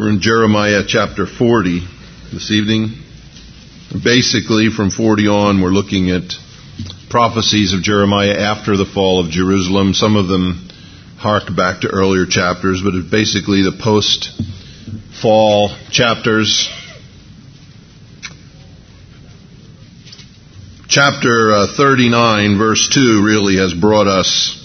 We're in Jeremiah chapter 40 this evening. Basically, from 40 on, we're looking at prophecies of Jeremiah after the fall of Jerusalem. Some of them hark back to earlier chapters, but it's basically the post-fall chapters. Chapter 39, verse 2, really has brought us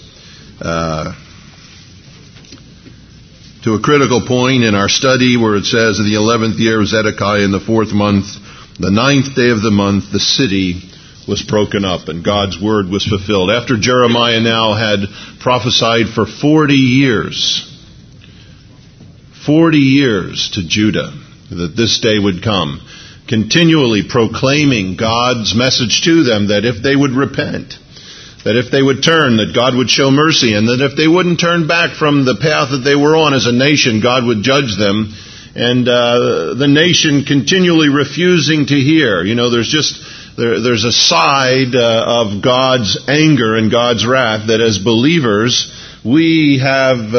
to a critical point in our study where it says, in the 11th year of Zedekiah, in the 4th month, the 9th day of the month, the city was broken up and God's word was fulfilled. After Jeremiah now had prophesied for 40 years to Judah that this day would come, continually proclaiming God's message to them that if they would repent, that if they would turn, that God would show mercy, and that if they wouldn't turn back from the path that they were on as a nation, God would judge them. And the nation continually refusing to hear. You know, there's a side of God's anger and God's wrath that as believers we have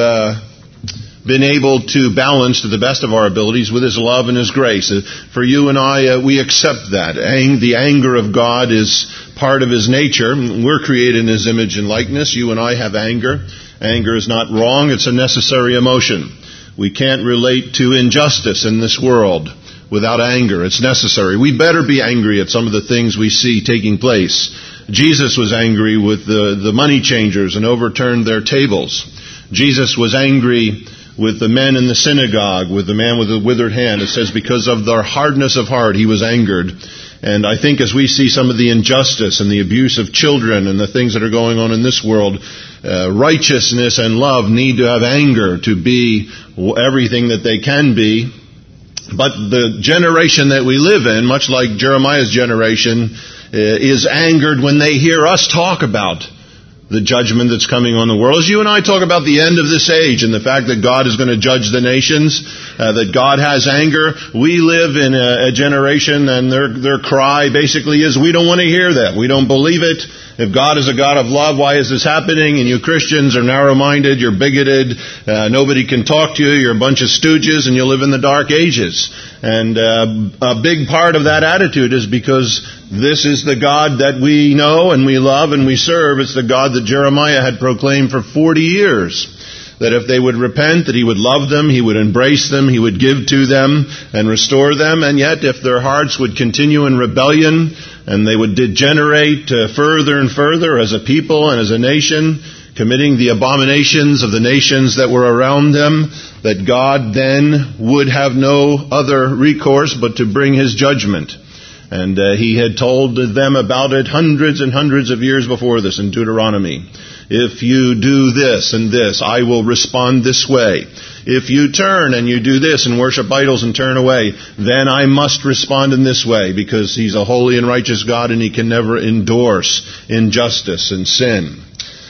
been able to balance to the best of our abilities with His love and His grace. For you and I, we accept that. The anger of God is part of His nature. We're created in His image and likeness. You and I have anger. Anger is not wrong. It's a necessary emotion. We can't relate to injustice in this world without anger. It's necessary. We better be angry at some of the things we see taking place. Jesus was angry with the money changers and overturned their tables. Jesus was angry with the men in the synagogue, with the man with the withered hand. It says because of their hardness of heart, He was angered. And I think as we see some of the injustice and the abuse of children and the things that are going on in this world, righteousness and love need to have anger to be everything that they can be. But the generation that we live in, much like Jeremiah's generation, is angered when they hear us talk about the judgment that's coming on the world. As you and I talk about the end of this age and the fact that God is going to judge the nations, that God has anger, we live in a generation and their cry basically is, we don't want to hear that. We don't believe it. If God is a God of love, why is this happening? And you Christians are narrow-minded, you're bigoted, nobody can talk to you, you're a bunch of stooges, and you live in the dark ages. And a big part of that attitude is because this is the God that we know and we love and we serve. It's the God that Jeremiah had proclaimed for 40 years. That if they would repent, that He would love them, He would embrace them, He would give to them and restore them. And yet if their hearts would continue in rebellion and they would degenerate further and further as a people and as a nation, committing the abominations of the nations that were around them, that God then would have no other recourse but to bring His judgment. And He had told them about it hundreds and hundreds of years before this in Deuteronomy. If you do this and this, I will respond this way. If you turn and you do this and worship idols and turn away, then I must respond in this way, because He's a holy and righteous God and He can never endorse injustice and sin.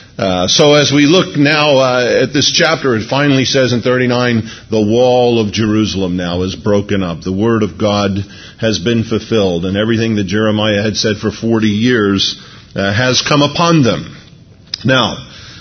So as we look now at this chapter, it finally says in 39, the wall of Jerusalem now is broken up. The word of God has been fulfilled, and everything that Jeremiah had said for 40 years has come upon them. Now,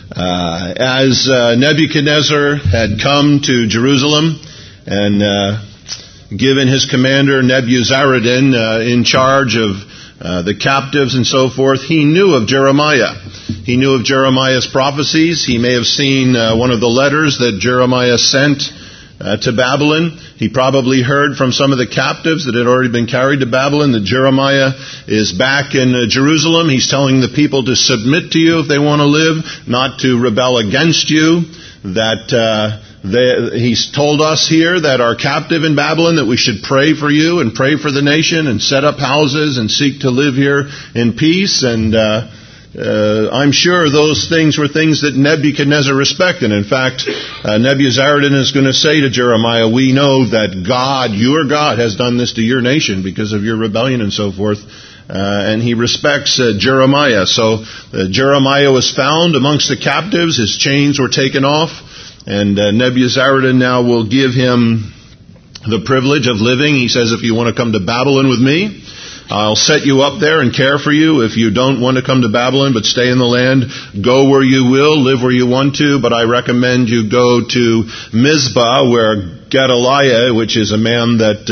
as Nebuchadnezzar had come to Jerusalem and given his commander Nebuzaradan in charge of the captives and so forth, he knew of Jeremiah. He knew of Jeremiah's prophecies. He may have seen one of the letters that Jeremiah sent to Babylon. He probably heard from some of the captives that had already been carried to Babylon that Jeremiah is back in Jerusalem. He's telling the people to submit to you if they want to live, not to rebel against you. That he's told us here that are captive in Babylon that we should pray for you and pray for the nation and set up houses and seek to live here in peace. And I'm sure those things were things that Nebuchadnezzar respected. In fact, Nebuzaradan is going to say to Jeremiah, we know that God, your God, has done this to your nation because of your rebellion and so forth. And he respects Jeremiah. So Jeremiah was found amongst the captives. His chains were taken off. And Nebuzaradan now will give him the privilege of living. He says, if you want to come to Babylon with me, I'll set you up there and care for you. If you don't want to come to Babylon but stay in the land, go where you will, live where you want to, but I recommend you go to Mizpah, where Gedaliah, which is a man that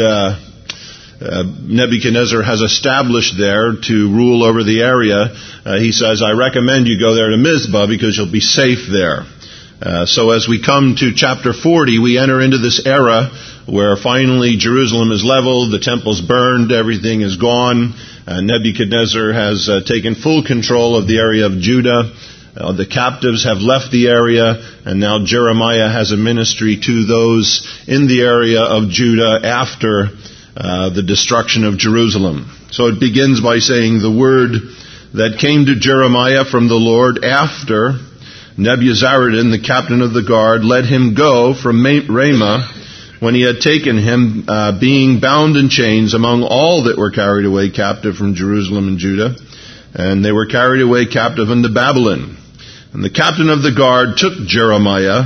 Nebuchadnezzar has established there to rule over the area. He says, I recommend you go there to Mizpah because you'll be safe there. So as we come to chapter 40, we enter into this era where finally Jerusalem is leveled, the temple's burned, everything is gone. Nebuchadnezzar has taken full control of the area of Judah. The captives have left the area, and now Jeremiah has a ministry to those in the area of Judah after the destruction of Jerusalem. So it begins by saying the word that came to Jeremiah from the Lord after Nebuzaradan, the captain of the guard, let him go from Ramah when he had taken him, being bound in chains among all that were carried away captive from Jerusalem and Judah. And they were carried away captive into Babylon. And the captain of the guard took Jeremiah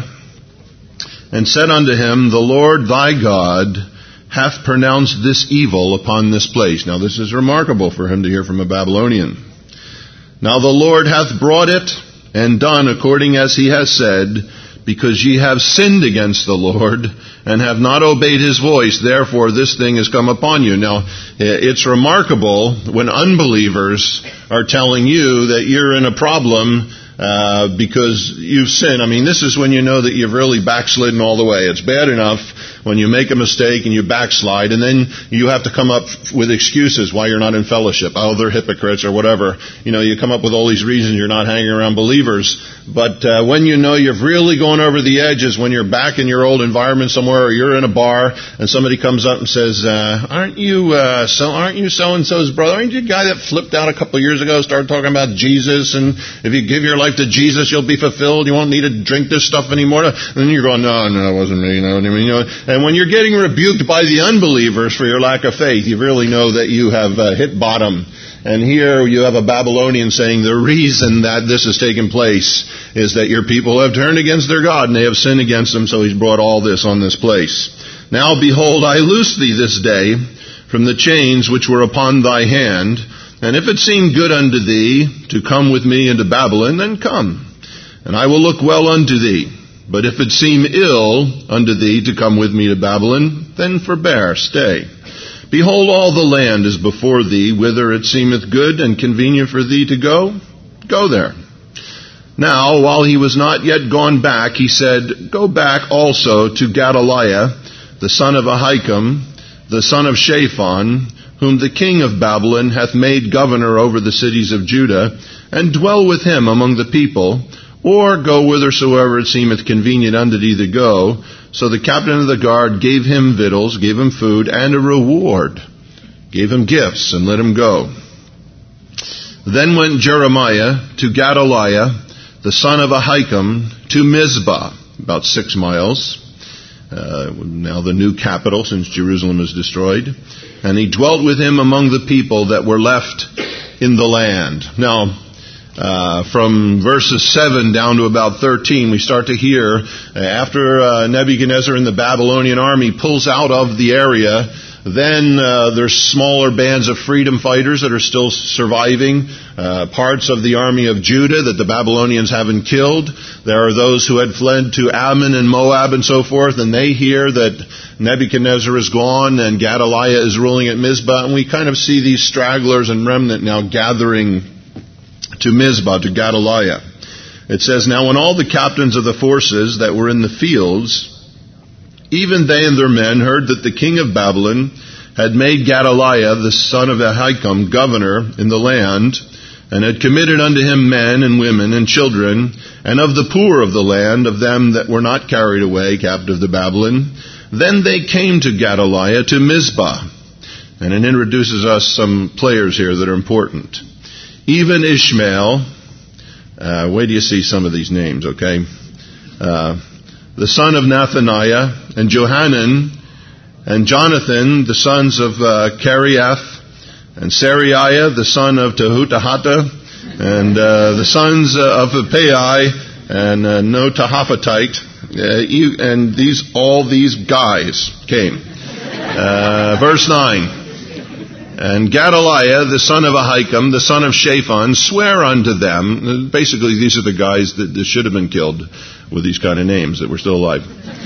and said unto him, the Lord thy God hath pronounced this evil upon this place. Now this is remarkable for him to hear from a Babylonian. Now the Lord hath brought it and done according as he has said, because ye have sinned against the Lord and have not obeyed his voice, therefore this thing has come upon you. Now, it's remarkable when unbelievers are telling you that you're in a problem because you've sinned. I mean, this is when you know that you've really backslidden all the way. It's bad enough when you make a mistake and you backslide, and then you have to come up with excuses why you're not in fellowship. Oh, they're hypocrites or whatever. You know, you come up with all these reasons you're not hanging around believers. But when you know you've really gone over the edges, when you're back in your old environment somewhere, or you're in a bar and somebody comes up and says, aren't you so-and-so's brother? Aren't you the guy that flipped out a couple of years ago, started talking about Jesus, and if you give your life to Jesus, you'll be fulfilled. You won't need to drink this stuff anymore. And then you're going, no, it wasn't me. No, and when you're getting rebuked by the unbelievers for your lack of faith, you really know that you have hit bottom. And here you have a Babylonian saying the reason that this has taken place is that your people have turned against their God and they have sinned against him, so he's brought all this on this place. Now behold, I loose thee this day from the chains which were upon thy hand, and if it seem good unto thee to come with me into Babylon, then come, and I will look well unto thee. But if it seem ill unto thee to come with me to Babylon, then forbear, stay. Behold, all the land is before thee, whither it seemeth good and convenient for thee to go, go there. Now, while he was not yet gone back, he said, go back also to Gedaliah, the son of Ahikam, the son of Shaphan, whom the king of Babylon hath made governor over the cities of Judah, and dwell with him among the people, or go whithersoever it seemeth convenient unto thee to go. So the captain of the guard gave him victuals, gave him food, and a reward, gave him gifts, and let him go. Then went Jeremiah to Gedaliah, the son of Ahikam, to Mizpah, about 6 miles, now the new capital since Jerusalem is destroyed. And he dwelt with him among the people that were left in the land. Now, from verses 7 down to about 13, we start to hear, after Nebuchadnezzar and the Babylonian army pulls out of the area, then there's smaller bands of freedom fighters that are still surviving, parts of the army of Judah that the Babylonians haven't killed. There are those who had fled to Ammon and Moab and so forth, and they hear that Nebuchadnezzar is gone and Gedaliah is ruling at Mizpah, and we kind of see these stragglers and remnant now gathering to Mizpah, to Gedaliah. It says, now when all the captains of the forces that were in the fields, even they and their men, heard that the king of Babylon had made Gedaliah, the son of Ahikam, governor in the land, and had committed unto him men and women and children, and of the poor of the land, of them that were not carried away captive to Babylon, then they came to Gedaliah to Mizpah. And it introduces us some players here that are important. Even Ishmael, wait till you see some of these names, okay? The son of Nathaniah, and Johanan, and Jonathan, the sons of Kareath, and Seraiah, the son of Tehutahata, and the sons of Pai, and Notahaphatite, and all these guys came. Verse 9. And Gedaliah, the son of Ahikam, the son of Shaphan, swear unto them. Basically, these are the guys that should have been killed with these kind of names that were still alive.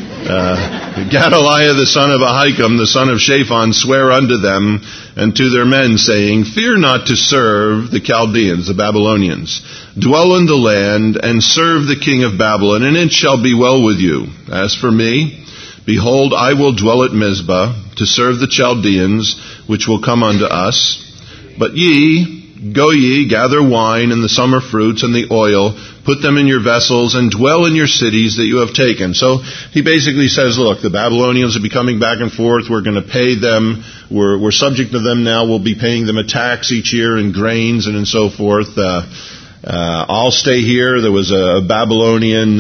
Gedaliah, the son of Ahikam, the son of Shaphan, swear unto them and to their men, saying, Fear not to serve the Chaldeans, the Babylonians. Dwell in the land, and serve the king of Babylon, and it shall be well with you. As for me, behold, I will dwell at Mizpah, to serve the Chaldeans, which will come unto us. But go ye, gather wine, and the summer fruits, and the oil, put them in your vessels, and dwell in your cities that you have taken. So he basically says, look, the Babylonians will be coming back and forth. We're going to pay them. We're subject to them now. We'll be paying them a tax each year in grains and so forth. I'll stay here. There was a Babylonian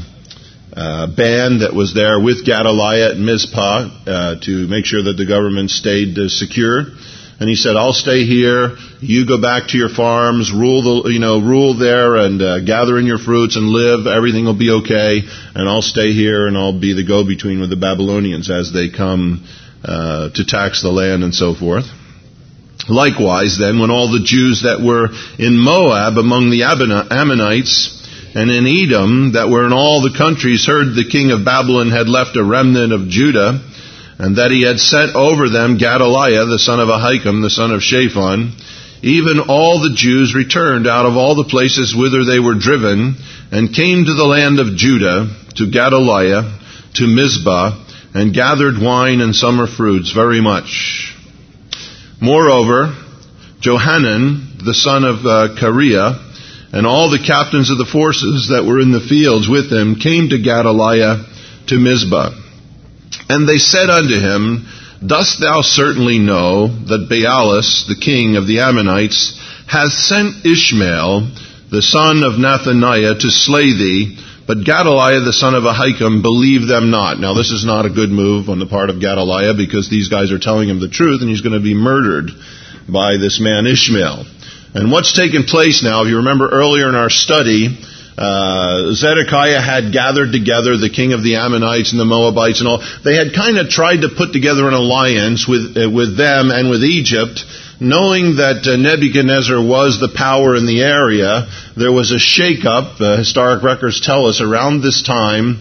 band that was there with Gedaliah at Mizpah to make sure that the government stayed secure. And he said, I'll stay here. You go back to your farms, rule there, and gather in your fruits and live. Everything will be okay. And I'll stay here, and I'll be the go-between with the Babylonians as they come to tax the land and so forth. Likewise, then, when all the Jews that were in Moab among the Ammonites and in Edom that were in all the countries heard the king of Babylon had left a remnant of Judah, and that he had set over them Gedaliah, the son of Ahikam, the son of Shaphan, even all the Jews returned out of all the places whither they were driven, and came to the land of Judah, to Gedaliah, to Mizpah, and gathered wine and summer fruits very much. Moreover, Johanan, the son of Kareah, and all the captains of the forces that were in the fields with him came to Gedaliah to Mizpah. And they said unto him, Dost thou certainly know that Baalis, the king of the Ammonites, hath sent Ishmael, the son of Nethaniah, to slay thee, but Gedaliah, the son of Ahikam, believed them not. Now, this is not a good move on the part of Gedaliah, because these guys are telling him the truth, and he's going to be murdered by this man Ishmael. And what's taken place now, if you remember earlier in our study, Zedekiah had gathered together the king of the Ammonites and the Moabites and all. They had kind of tried to put together an alliance with them and with Egypt, knowing that Nebuchadnezzar was the power in the area. There was a shakeup, historic records tell us, around this time,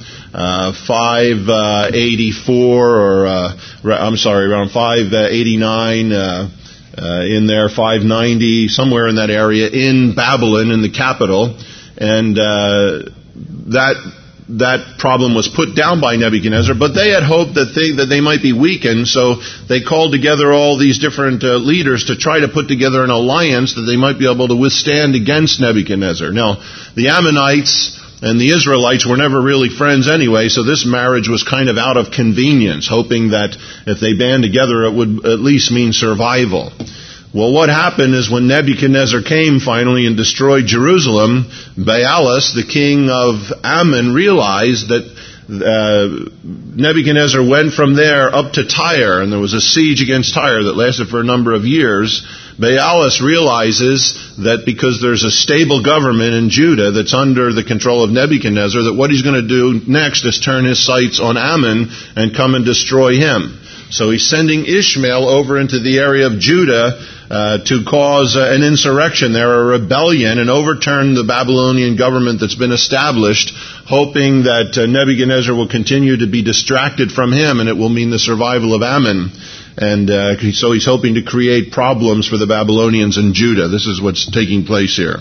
584, around 589, in there, 590, somewhere in that area, in Babylon, in the capital. And that problem was put down by Nebuchadnezzar, but they had hoped that they might be weakened, so they called together all these different leaders to try to put together an alliance that they might be able to withstand against Nebuchadnezzar. Now, the Ammonites and the Israelites were never really friends anyway, so this marriage was kind of out of convenience, hoping that if they band together it would at least mean survival. Well, what happened is when Nebuchadnezzar came finally and destroyed Jerusalem, Baalis, the king of Ammon, realized that Nebuchadnezzar went from there up to Tyre, and there was a siege against Tyre that lasted for a number of years. Baalis realizes that because there's a stable government in Judah that's under the control of Nebuchadnezzar, that what he's going to do next is turn his sights on Ammon and come and destroy him. So he's sending Ishmael over into the area of Judah to cause an insurrection there, a rebellion, and overturn the Babylonian government that's been established, hoping that Nebuchadnezzar will continue to be distracted from him, and it will mean the survival of Ammon. And so he's hoping to create problems for the Babylonians in Judah. This is what's taking place here.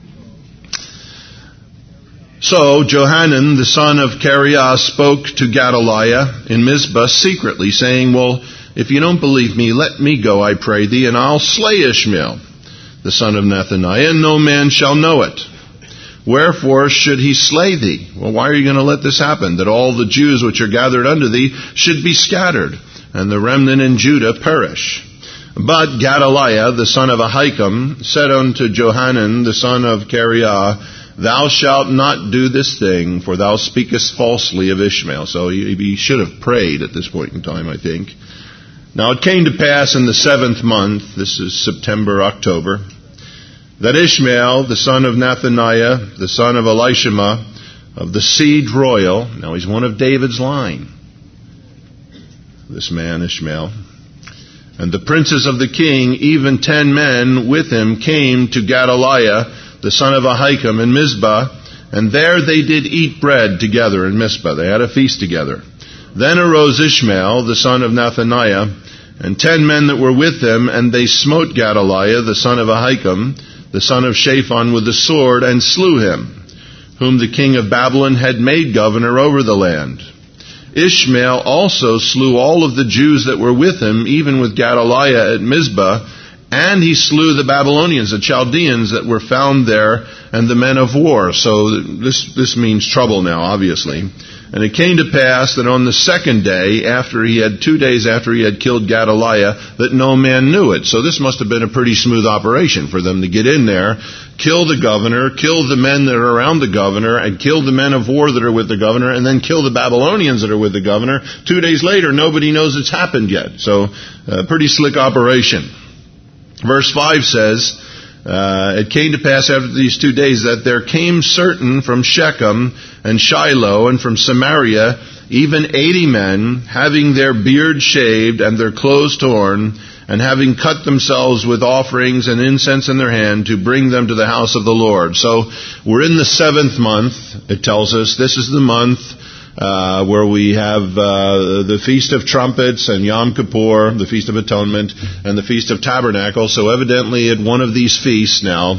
So Johanan, the son of Kareah, spoke to Gedaliah in Mizpah secretly, saying, Well, if you don't believe me, let me go, I pray thee, and I'll slay Ishmael, the son of Nethaniah, and no man shall know it. Wherefore should he slay thee? Well, why are you going to let this happen, that all the Jews which are gathered unto thee should be scattered, and the remnant in Judah perish? But Gedaliah, the son of Ahikam, said unto Johanan, the son of Kareah, Thou shalt not do this thing, for thou speakest falsely of Ishmael. So he should have prayed at this point in time, I think. Now it came to pass in the 7th month, this is September, October, that Ishmael, the son of Nethaniah, the son of Elishama, of the seed royal, now he's one of David's line, this man Ishmael, And the princes of the king, even 10 men with him, came to Gedaliah, the son of Ahikam, in Mizpah, and there they did eat bread together in Mizpah. They had a feast together. Then arose Ishmael, the son of Nethaniah, and 10 men that were with him, and they smote Gedaliah, the son of Ahikam, the son of Shaphan, with the sword, and slew him, whom the king of Babylon had made governor over the land. Ishmael also slew all of the Jews that were with him, even with Gedaliah at Mizpah, and he slew the Babylonians, the Chaldeans that were found there, and the men of war. So this means trouble now, obviously. And it came to pass that on the second day, 2 days after he had killed Gedaliah, that no man knew it. So this must have been a pretty smooth operation for them to get in there, kill the governor, kill the men that are around the governor, and kill the men of war that are with the governor, and then kill the Babylonians that are with the governor. 2 days later, nobody knows it's happened yet. So a pretty slick operation. Verse 5 says, it came to pass after these 2 days that there came certain from Shechem and Shiloh and from Samaria, even 80 men, having their beards shaved and their clothes torn, and having cut themselves with offerings and incense in their hand, to bring them to the house of the Lord. So we're in the 7th month, it tells us. This is the month where we have the Feast of Trumpets and Yom Kippur, the Feast of Atonement, and the Feast of Tabernacles. So evidently at one of these feasts now,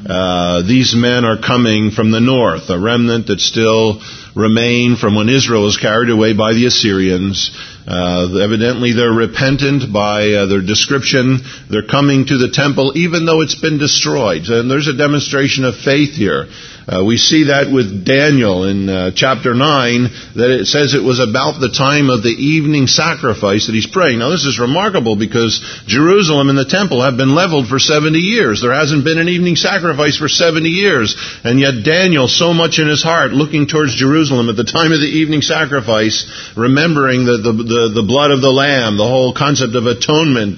these men are coming from the north, a remnant that still remain from when Israel was carried away by the Assyrians. Evidently they're repentant by their description. They're coming to the temple even though it's been destroyed. And there's a demonstration of faith here. We see that with Daniel in chapter 9, that it says it was about the time of the evening sacrifice that he's praying. Now this is remarkable because Jerusalem and the temple have been leveled for 70 years. There hasn't been an evening sacrifice for 70 years. And yet Daniel, so much in his heart, looking towards Jerusalem at the time of the evening sacrifice, remembering the blood of the Lamb, the whole concept of atonement,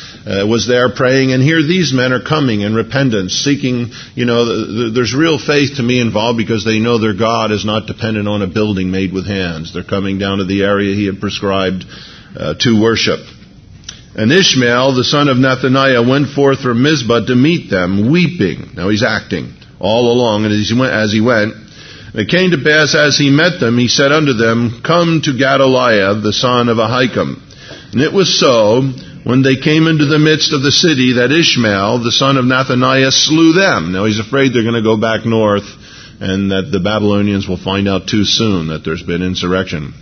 was there praying. And here these men are coming in repentance, seeking, there's real faith to me involved because they know their God is not dependent on a building made with hands. They're coming down to the area he had prescribed to worship. And Ishmael, the son of Nethaniah, went forth from Mizpah to meet them, weeping. Now he's acting all along, and as he went, it came to pass as he met them, he said unto them, Come to Gedaliah, the son of Ahikam. And it was so, when they came into the midst of the city, that Ishmael, the son of Nethaniah, slew them. Now he's afraid they're going to go back north and that the Babylonians will find out too soon that there's been insurrection.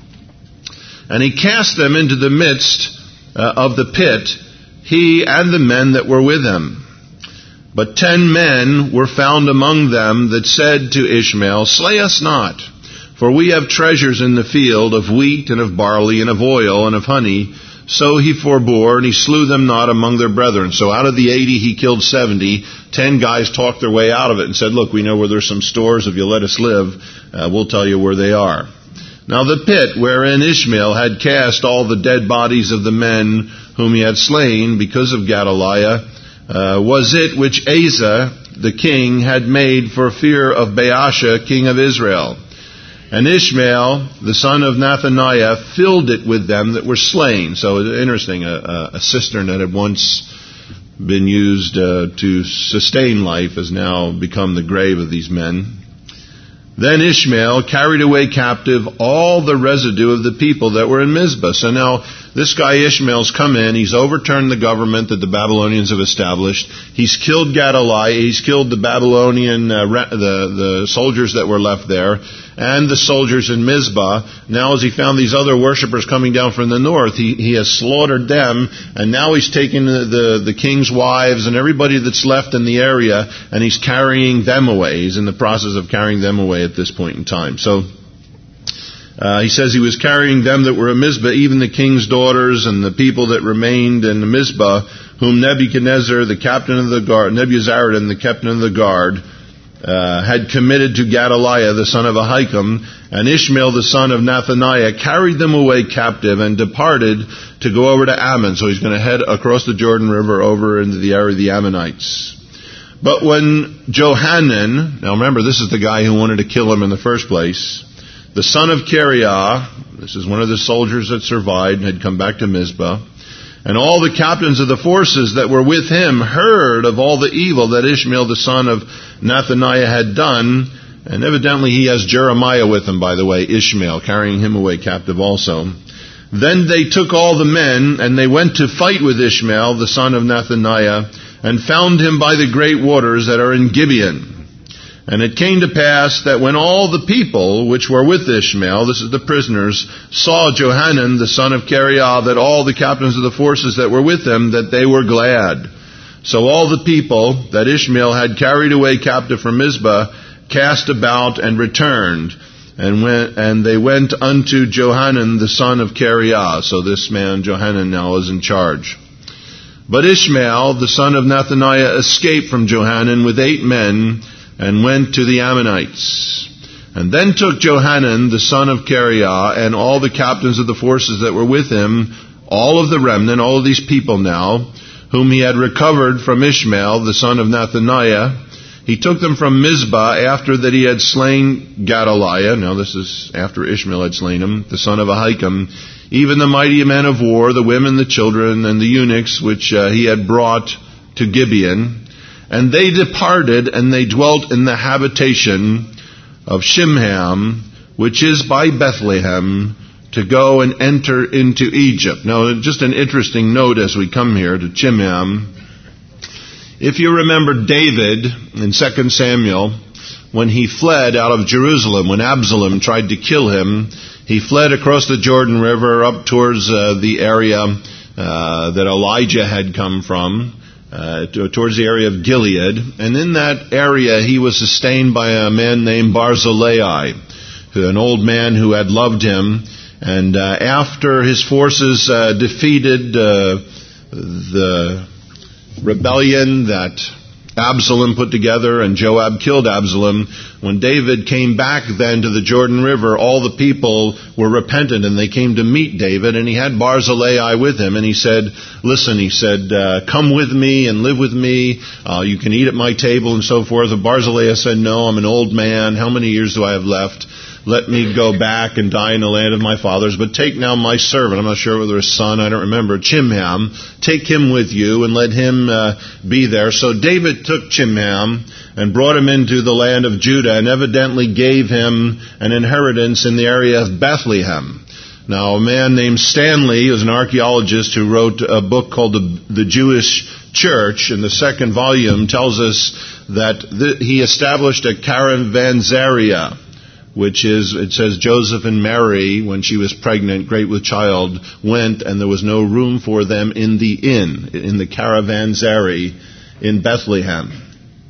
And he cast them into the midst of the pit, he and the men that were with him. But 10 men were found among them that said to Ishmael, Slay us not, for we have treasures in the field of wheat and of barley and of oil and of honey. So he forbore, and he slew them not among their brethren. So out of the 80, he killed 70. 10 guys talked their way out of it and said, Look, we know where there's some stores. If you let us live, we'll tell you where they are. Now the pit wherein Ishmael had cast all the dead bodies of the men whom he had slain because of Gedaliah, was it which Asa the king had made for fear of Baasha king of Israel. And Ishmael, the son of Nethaniah, filled it with them that were slain. So it's interesting, a cistern that had once been used to sustain life has now become the grave of these men. Then Ishmael carried away captive all the residue of the people that were in Mizpah. So now this guy Ishmael's come in. He's overturned the government that the Babylonians have established. He's killed Gedaliah. He's killed the Babylonian, the soldiers that were left there, and the soldiers in Mizpah. Now as he found these other worshipers coming down from the north, he has slaughtered them, and now he's taken the king's wives and everybody that's left in the area, and he's carrying them away. He's in the process of carrying them away at this point in time. So he says he was carrying them that were in Mizpah, even the king's daughters and the people that remained in Mizpah, whom Nebuchadnezzar, the captain of the guard, Nebuzaradan, the captain of the guard, had committed to Gedaliah, the son of Ahikam, and Ishmael, the son of Nethaniah, carried them away captive and departed to go over to Ammon. So he's going to head across the Jordan River over into the area of the Ammonites. But when Johanan, now remember this is the guy who wanted to kill him in the first place, the son of Kareah, this is one of the soldiers that survived and had come back to Mizpah, And all the captains of the forces that were with him heard of all the evil that Ishmael the son of Nethaniah had done. And evidently he has Jeremiah with him, by the way, Ishmael, carrying him away captive also. Then they took all the men, and they went to fight with Ishmael the son of Nethaniah, and found him by the great waters that are in Gibeon. And it came to pass that when all the people which were with Ishmael, this is the prisoners, saw Johanan the son of Kareah, that all the captains of the forces that were with him, that they were glad. So all the people that Ishmael had carried away captive from Mizpah cast about and returned, and they went unto Johanan the son of Kareah. So this man Johanan now is in charge. But Ishmael the son of Nethaniah escaped from Johanan with 8 men, and went to the Ammonites. And then took Johanan the son of Kareah and all the captains of the forces that were with him, all of the remnant, all of these people now, whom he had recovered from Ishmael the son of Nethaniah. He took them from Mizpah after that he had slain Gedaliah. Now this is after Ishmael had slain him, the son of Ahikam, even the mighty men of war, the women, the children, and the eunuchs, which he had brought to Gibeon. And they departed, and they dwelt in the habitation of Shimham, which is by Bethlehem, to go and enter into Egypt. Now, just an interesting note as we come here to Shimham. If you remember David in 2 Samuel, when he fled out of Jerusalem, when Absalom tried to kill him, he fled across the Jordan River up towards the area that Elijah had come from, towards the area of Gilead. And in that area he was sustained by a man named Barzillai, an old man who had loved him. And after his forces defeated the rebellion that Absalom put together, and Joab killed Absalom, when David came back then to the Jordan River, all the people were repentant, and they came to meet David, and he had Barzillai with him, and he said, listen, he said, come with me and live with me, you can eat at my table and so forth. And Barzillai said, no, I'm an old man, how many years do I have left? Let me go back and die in the land of my fathers, but take now my servant, I'm not sure whether his son, I don't remember, Chimham, take him with you and let him be there. So David took Chimham and brought him into the land of Judah, and evidently gave him an inheritance in the area of Bethlehem. Now, a man named Stanley, who was an archaeologist who wrote a book called The Jewish Church, in the 2nd volume, tells us that he established a caravanseria, which is, it says, Joseph and Mary, when she was pregnant, great with child, went, and there was no room for them in the inn, in the caravanserai in Bethlehem.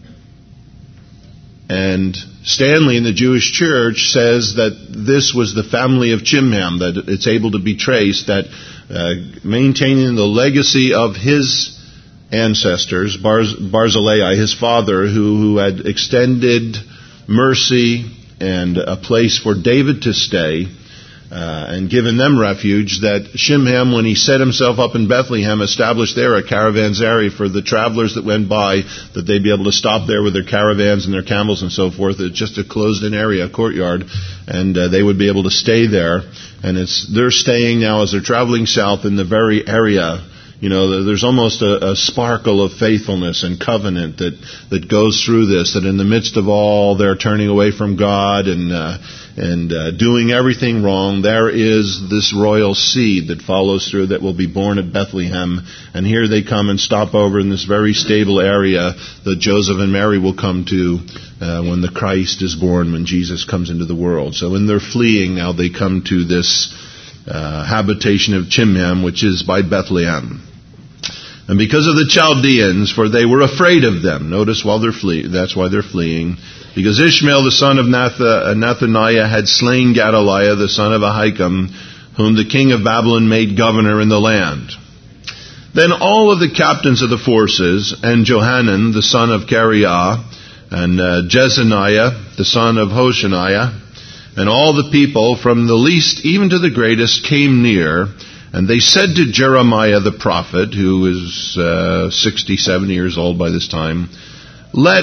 And Stanley in the Jewish Church says that this was the family of Chimham, that it's able to be traced, that maintaining the legacy of his ancestors, Barzillai, his father, who had extended mercy and a place for David to stay, and given them refuge, that Shimham, when he set himself up in Bethlehem, established there a caravanserai for the travelers that went by, that they'd be able to stop there with their caravans and their camels and so forth. It's just a closed-in area, a courtyard, and they would be able to stay there. And they're staying now as they're traveling south in the very area. You know, there's almost a sparkle of faithfulness and covenant that goes through this, that in the midst of all their turning away from God and doing everything wrong, there is this royal seed that follows through that will be born at Bethlehem. And here they come and stop over in this very stable area that Joseph and Mary will come to when the Christ is born, when Jesus comes into the world. So in their fleeing now, they come to this habitation of Chimham, which is by Bethlehem. And because of the Chaldeans, for they were afraid of them. Notice while they're fleeing, that's why they're fleeing. Because Ishmael, the son of Nethaniah, had slain Gedaliah, the son of Ahikam, whom the king of Babylon made governor in the land. Then all of the captains of the forces, and Johanan, the son of Kareah, and Jezaniah, the son of Hoshaniah, and all the people, from the least even to the greatest, came near. And they said to Jeremiah the prophet, who is 60, 70 years old by this time, let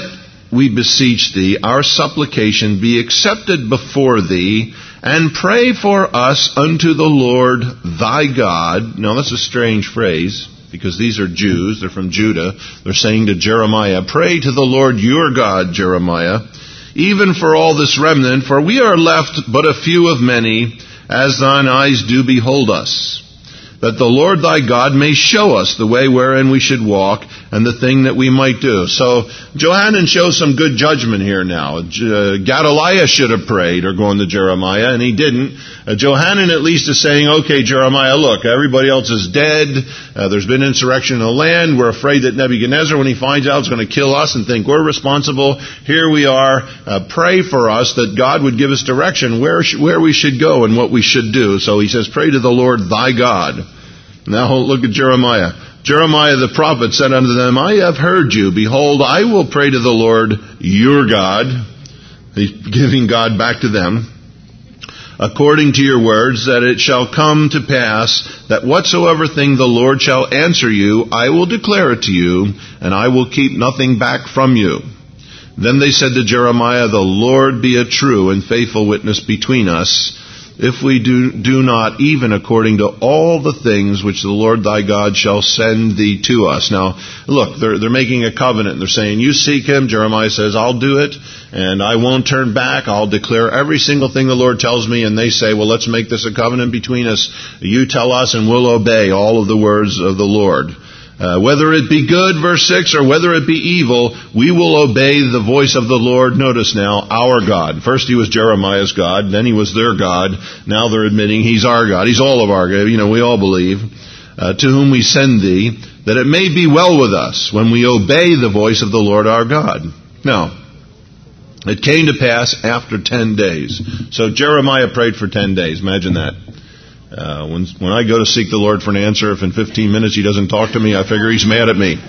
we beseech thee, our supplication be accepted before thee, and pray for us unto the Lord thy God. Now that's a strange phrase, because these are Jews, they're from Judah. They're saying to Jeremiah, pray to the Lord your God, Jeremiah, even for all this remnant, for we are left but a few of many, as thine eyes do behold us, that the Lord thy God may show us the way wherein we should walk, and the thing that we might do. So Johanan shows some good judgment here now. Gedaliah should have prayed or gone to Jeremiah, and he didn't. Johanan at least is saying, okay, Jeremiah, look, everybody else is dead. There's been insurrection in the land. We're afraid that Nebuchadnezzar, when he finds out, is going to kill us and think we're responsible. Here we are. Pray for us that God would give us direction where we should go and what we should do. So he says, pray to the Lord thy God. Now look at Jeremiah. Jeremiah the prophet said unto them, I have heard you. Behold, I will pray to the Lord your God. He's giving God back to them. According to your words, that it shall come to pass that whatsoever thing the Lord shall answer you, I will declare it to you, and I will keep nothing back from you. Then they said to Jeremiah, the Lord be a true and faithful witness between us, if we do not even according to all the things which the Lord thy God shall send thee to us. Now, look, they're making a covenant. They're saying, you seek him. Jeremiah says, I'll do it, and I won't turn back. I'll declare every single thing the Lord tells me. And they say, well, let's make this a covenant between us. You tell us, and we'll obey all of the words of the Lord. Whether it be good, verse 6, or whether it be evil, we will obey the voice of the Lord. Notice now, our God. First he was Jeremiah's God, then he was their God. Now they're admitting he's our God. He's all of our God. You know, we all believe. To whom we send thee, that it may be well with us when we obey the voice of the Lord our God. Now, it came to pass after 10 days. So Jeremiah prayed for 10 days. Imagine that. When I go to seek the Lord for an answer, if in 15 minutes he doesn't talk to me, I figure he's mad at me.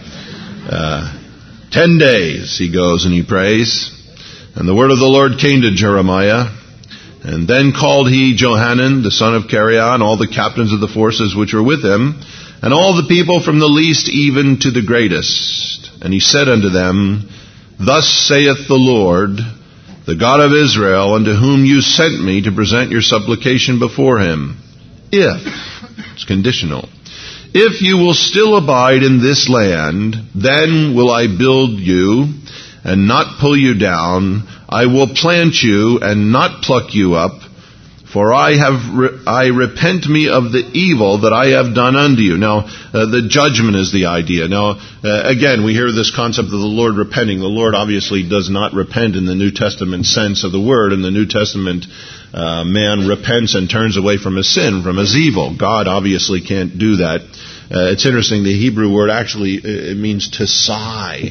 10 days he goes and he prays. And the word of the Lord came to Jeremiah. And then called he Johanan, the son of Kareah, and all the captains of the forces which were with him, and all the people from the least even to the greatest. And he said unto them, Thus saith the Lord, the God of Israel, unto whom you sent me to present your supplication before him. If, it's conditional, if you will still abide in this land, then will I build you and not pull you down. I will plant you and not pluck you up. For I repent me of the evil that I have done unto you. Now, the judgment is the idea. Now, again, we hear this concept of the Lord repenting. The Lord obviously does not repent in the New Testament sense of the word. In the New Testament, man repents and turns away from his sin, from his evil. God obviously can't do that. It's interesting, the Hebrew word actually, it means to sigh,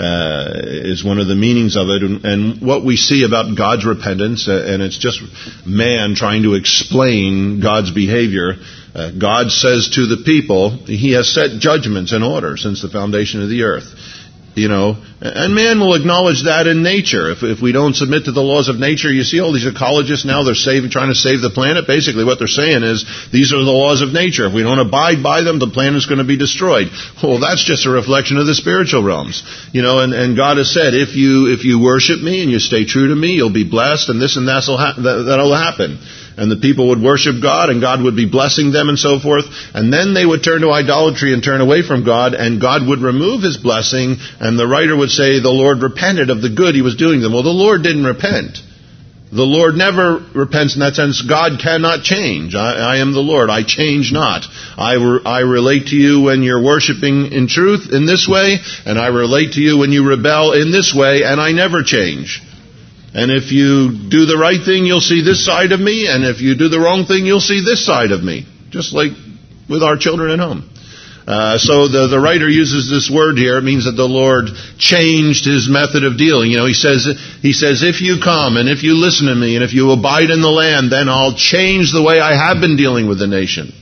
is one of the meanings of it. And what we see about God's repentance, and it's just man trying to explain God's behavior. God says to the people, he has set judgments in order since the foundation of the earth. You know, and man will acknowledge that in nature. If we don't submit to the laws of nature, you see all these ecologists now, they're trying to save the planet. Basically what they're saying is, these are the laws of nature. If we don't abide by them, the planet's going to be destroyed. Well, that's just a reflection of the spiritual realms. You know, and God has said, if you worship me and you stay true to me, you'll be blessed, and this and that'll happen. And the people would worship God, and God would be blessing them and so forth. And then they would turn to idolatry and turn away from God, and God would remove his blessing, and the writer would say the Lord repented of the good he was doing them. Well, the Lord didn't repent. The Lord never repents in that sense. God cannot change. I am the Lord. I change not. I relate to you when you're worshiping in truth in this way, and I relate to you when you rebel in this way, and I never change. And if you do the right thing, you'll see this side of me. And if you do the wrong thing, you'll see this side of me. Just like with our children at home. So the writer uses this word here. It means that the Lord changed his method of dealing. You know, he says, if you come and if you listen to me and if you abide in the land, then I'll change the way I have been dealing with the nation.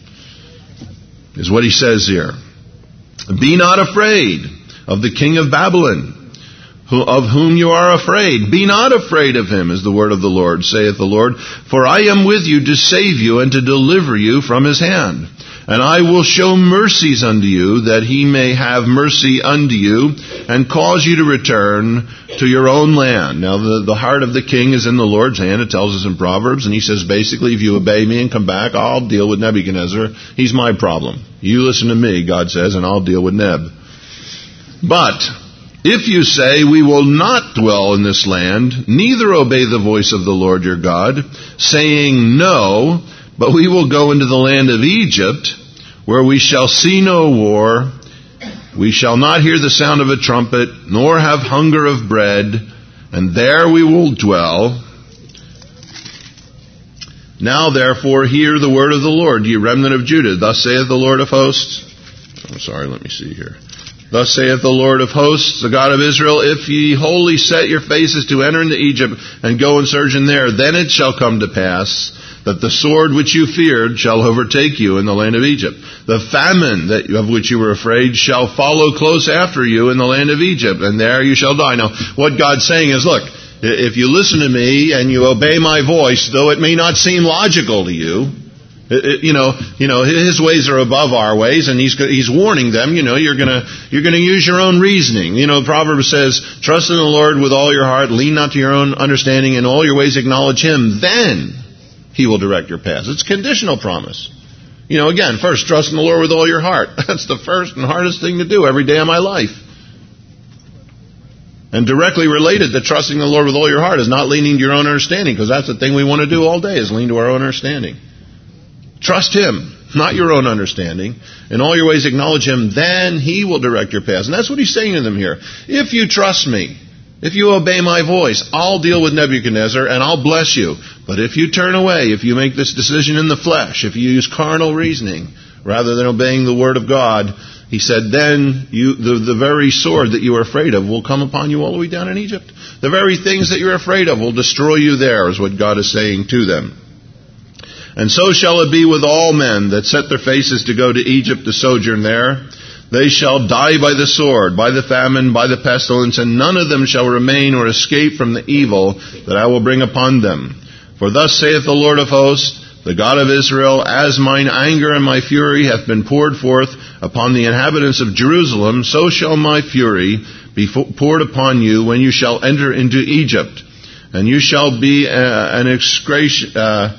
Is what he says here. Be not afraid of the king of Babylon, of whom you are afraid. Be not afraid of him, is the word of the Lord, saith the Lord. For I am with you to save you and to deliver you from his hand. And I will show mercies unto you, that he may have mercy unto you, and cause you to return to your own land. Now, the heart of the king is in the Lord's hand. It tells us in Proverbs. And he says, basically, if you obey me and come back, I'll deal with Nebuchadnezzar. He's my problem. You listen to me, God says, and I'll deal with Neb. But if you say, we will not dwell in this land, neither obey the voice of the Lord your God, saying, no, but we will go into the land of Egypt, where we shall see no war, we shall not hear the sound of a trumpet, nor have hunger of bread, and there we will dwell. Now therefore hear the word of the Lord, ye remnant of Judah. Thus saith the Lord of hosts. Let me see here. Thus saith the Lord of hosts, the God of Israel, if ye wholly set your faces to enter into Egypt, and go and sojourn there, then it shall come to pass that the sword which you feared shall overtake you in the land of Egypt. The famine of which you were afraid shall follow close after you in the land of Egypt, and there you shall die. Now, what God's saying is, look, if you listen to me and you obey my voice, though it may not seem logical to you, his ways are above our ways, and he's warning them. You're gonna use your own reasoning. Proverbs says, "Trust in the Lord with all your heart, lean not to your own understanding, in all your ways acknowledge Him. Then He will direct your paths." It's a conditional promise. Again, first, trust in the Lord with all your heart. That's the first and hardest thing to do every day of my life. And directly related to trusting the Lord with all your heart is not leaning to your own understanding, because that's the thing we want to do all day, is lean to our own understanding. Trust Him, not your own understanding. In all your ways acknowledge Him, then He will direct your paths. And that's what He's saying to them here. If you trust me, if you obey my voice, I'll deal with Nebuchadnezzar and I'll bless you. But if you turn away, if you make this decision in the flesh, if you use carnal reasoning rather than obeying the Word of God, He said, then the very sword that you are afraid of will come upon you all the way down in Egypt. The very things that you're afraid of will destroy you there, is what God is saying to them. And so shall it be with all men that set their faces to go to Egypt to sojourn there. They shall die by the sword, by the famine, by the pestilence, and none of them shall remain or escape from the evil that I will bring upon them. For thus saith the Lord of hosts, the God of Israel, as mine anger and my fury hath been poured forth upon the inhabitants of Jerusalem, so shall my fury be poured upon you when you shall enter into Egypt. And you shall be an execration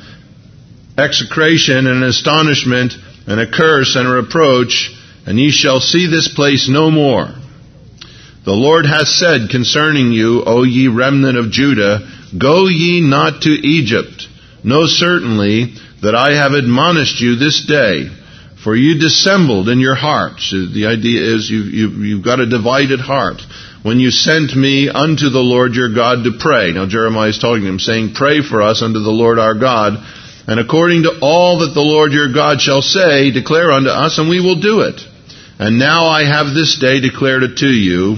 and an astonishment and a curse and a reproach, and ye shall see this place no more. The Lord hath said concerning you, O ye remnant of Judah, go ye not to Egypt. Know certainly that I have admonished you this day, for you dissembled in your hearts. The idea is you've got a divided heart. When you sent me unto the Lord your God to pray. Now Jeremiah is talking to him, saying, pray for us unto the Lord our God, and according to all that the Lord your God shall say, declare unto us, and we will do it. And now I have this day declared it to you,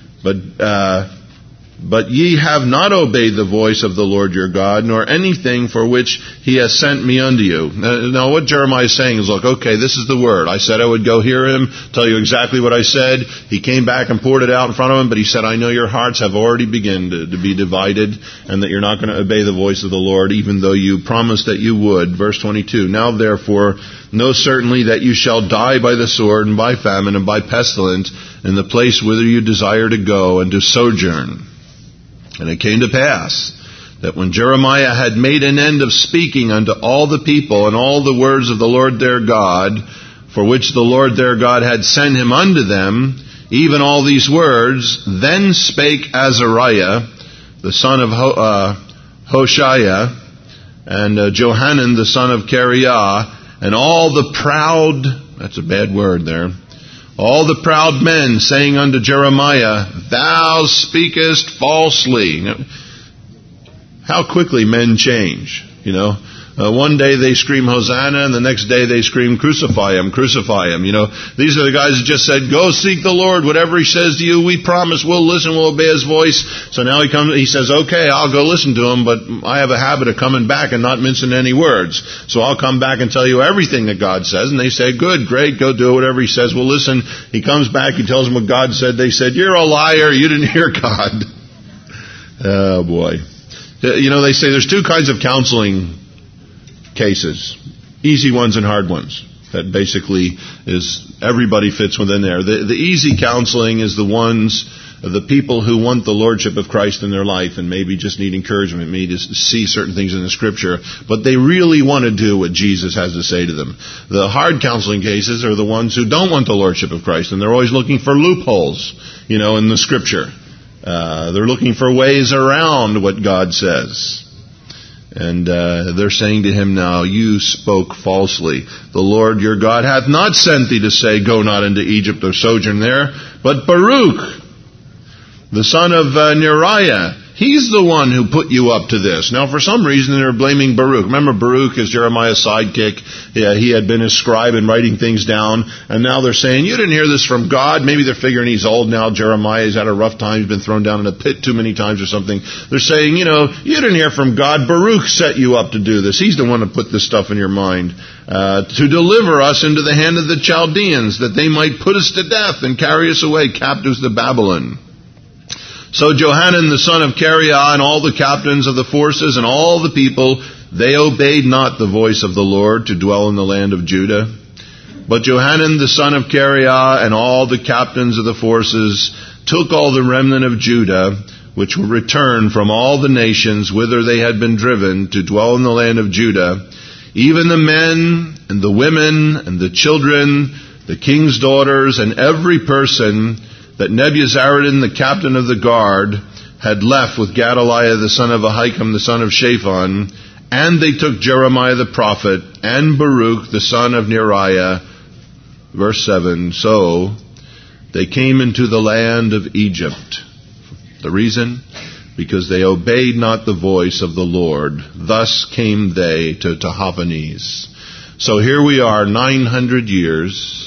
but ye have not obeyed the voice of the Lord your God, nor anything for which He has sent me unto you. Now what Jeremiah is saying is, look, okay, this is the word. I said I would go hear him, tell you exactly what I said. He came back and poured it out in front of him, but he said, I know your hearts have already begun to be divided, and that you're not going to obey the voice of the Lord, even though you promised that you would. Verse 22, now therefore, know certainly that you shall die by the sword, and by famine, and by pestilence, in the place whither you desire to go, and to sojourn. And it came to pass that when Jeremiah had made an end of speaking unto all the people and all the words of the Lord their God, for which the Lord their God had sent him unto them, even all these words, then spake Azariah, the son of Hoshaiah, and Johanan, the son of Kareah, and all the proud, that's a bad word there, all the proud men saying unto Jeremiah, thou speakest falsely. How quickly men change, one day they scream Hosanna, and the next day they scream crucify him, crucify him. These are the guys that just said, go seek the Lord. Whatever He says to you, we promise we'll listen, we'll obey His voice. So now he says, okay, I'll go listen to Him, but I have a habit of coming back and not mincing any words. So I'll come back and tell you everything that God says. And they say, good, great, go do whatever He says. Well, listen, he comes back, he tells them what God said. They said, you're a liar, you didn't hear God. Oh boy. They say there's two kinds of counseling cases, easy ones and hard ones. That basically is, everybody fits within there. The easy counseling is the people who want the Lordship of Christ in their life and maybe just need encouragement, maybe to see certain things in the Scripture, but they really want to do what Jesus has to say to them. The hard counseling cases are the ones who don't want the Lordship of Christ, and they're always looking for loopholes, in the Scripture. They're looking for ways around what God says. And they're saying to him now, you spoke falsely. The Lord your God hath not sent thee to say, go not into Egypt or sojourn there, but Baruch, the son of Neriah, he's the one who put you up to this. Now, for some reason, they're blaming Baruch. Remember, Baruch is Jeremiah's sidekick. Yeah, he had been his scribe in writing things down. And now they're saying, you didn't hear this from God. Maybe they're figuring he's old now. Jeremiah's had a rough time. He's been thrown down in a pit too many times or something. They're saying, you didn't hear from God. Baruch set you up to do this. He's the one to put this stuff in your mind. To deliver us into the hand of the Chaldeans, that they might put us to death and carry us away captives to Babylon. So Johanan the son of Kareah and all the captains of the forces and all the people, they obeyed not the voice of the Lord to dwell in the land of Judah. But Johanan the son of Kareah and all the captains of the forces took all the remnant of Judah, which were returned from all the nations whither they had been driven to dwell in the land of Judah, even the men and the women and the children, the king's daughters, and every person that Nebuzaradan, the captain of the guard, had left with Gedaliah the son of Ahikam, the son of Shaphan, and they took Jeremiah the prophet and Baruch the son of Neriah. Verse 7, so they came into the land of Egypt. The reason? Because they obeyed not the voice of the Lord. Thus came they to Tahpanhes. So here we are, 900 years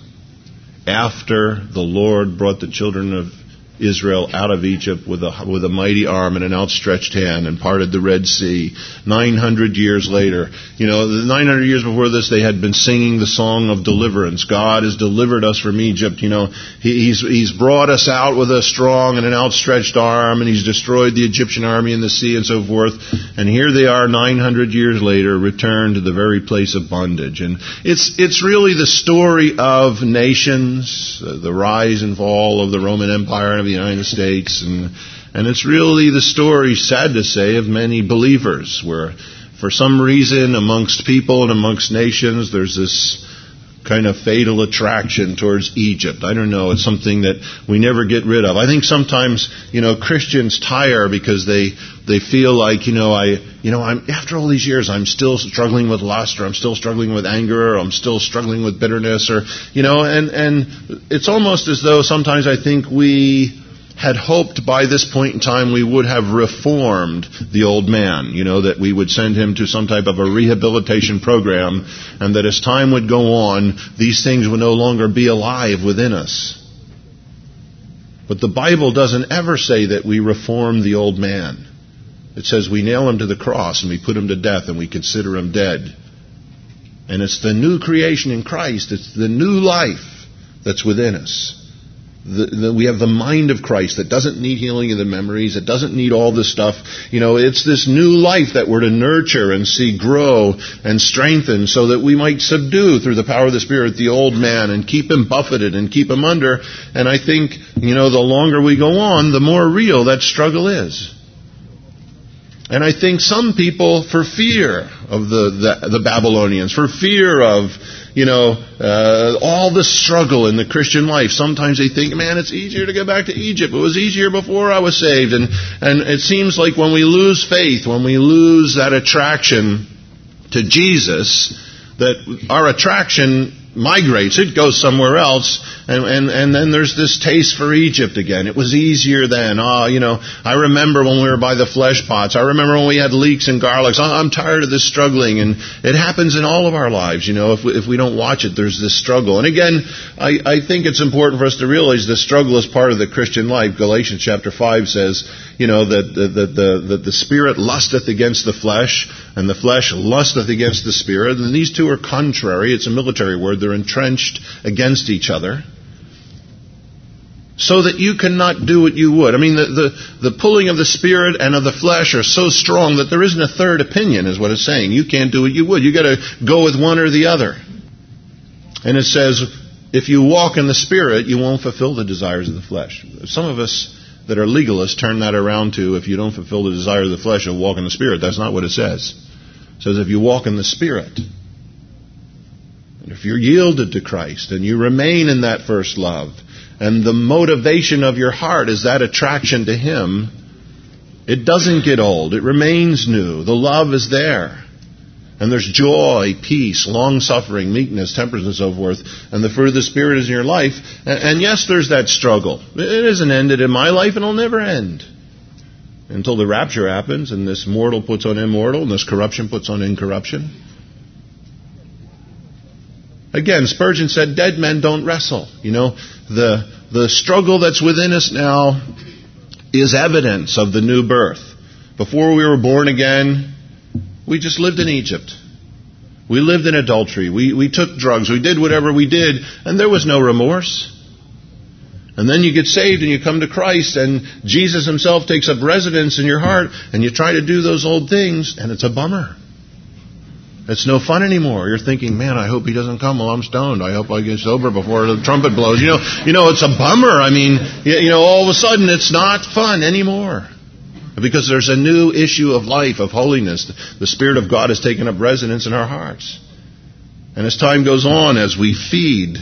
after the Lord brought the children of Israel out of Egypt with a mighty arm and an outstretched hand and parted the Red Sea. 900 years later. The 900 years before this, they had been singing the song of deliverance. God has delivered us from Egypt. He's brought us out with a strong and an outstretched arm, and He's destroyed the Egyptian army in the sea and so forth. And here they are 900 years later, returned to the very place of bondage. And it's really the story of nations, the rise and fall of the Roman Empire and of the United States, and it's really the story, sad to say, of many believers, where for some reason amongst people and amongst nations there's this kind of fatal attraction towards Egypt. I don't know, it's something that we never get rid of. I think sometimes, Christians tire because they feel like, I'm after all these years I'm still struggling with lust, or I'm still struggling with anger, or I'm still struggling with bitterness, or and it's almost as though sometimes I think we had hoped by this point in time we would have reformed the old man, that we would send him to some type of a rehabilitation program, and that as time would go on, these things would no longer be alive within us. But the Bible doesn't ever say that we reform the old man. It says we nail him to the cross and we put him to death and we consider him dead. And it's the new creation in Christ, it's the new life that's within us. We have the mind of Christ that doesn't need healing of the memories. It doesn't need all this stuff. It's this new life that we're to nurture and see grow and strengthen so that we might subdue through the power of the Spirit the old man and keep him buffeted and keep him under. And I think, the longer we go on, the more real that struggle is. And I think some people, for fear of the Babylonians, for fear of all the struggle in the Christian life, sometimes they think, man, it's easier to go back to Egypt. It was easier before I was saved. And it seems like when we lose faith, when we lose that attraction to Jesus, that our attraction migrates. It goes somewhere else. And then there's this taste for Egypt again. It was easier then. I remember when we were by the flesh pots. I remember when we had leeks and garlics. I'm tired of this struggling. And it happens in all of our lives. If we don't watch it, there's this struggle. And again, I think it's important for us to realize the struggle is part of the Christian life. Galatians chapter 5 says, that the spirit lusteth against the flesh, and the flesh lusteth against the spirit. And these two are contrary. It's a military word. They're entrenched against each other, so that you cannot do what you would. I mean, the pulling of the spirit and of the flesh are so strong that there isn't a third opinion, is what it's saying. You can't do what you would. You got to go with one or the other. And it says, if you walk in the Spirit, you won't fulfill the desires of the flesh. Some of us that are legalists turn that around to, if you don't fulfill the desire of the flesh, you'll walk in the Spirit. That's not what it says. It says if you walk in the Spirit, and if you're yielded to Christ, and you remain in that first love, and the motivation of your heart is that attraction to Him, it doesn't get old. It remains new. The love is there. And there's joy, peace, long-suffering, meekness, temperance, and so forth. And the fruit of the Spirit is in your life. And yes, there's that struggle. It isn't ended in my life, and it'll never end. Until the rapture happens, and this mortal puts on immortal, and this corruption puts on incorruption. Again, Spurgeon said, dead men don't wrestle. You know, the struggle that's within us now is evidence of the new birth. Before we were born again, we just lived in Egypt. We lived in adultery. We took drugs. We did whatever we did, and there was no remorse. And then you get saved and you come to Christ, and Jesus Himself takes up residence in your heart, and you try to do those old things, and it's a bummer. It's no fun anymore. You're thinking, man, I hope He doesn't come while I'm stoned. I hope I get sober before the trumpet blows. You know, it's a bummer. I mean, all of a sudden it's not fun anymore. Because there's a new issue of life, of holiness. The Spirit of God has taken up residence in our hearts. And as time goes on, as we feed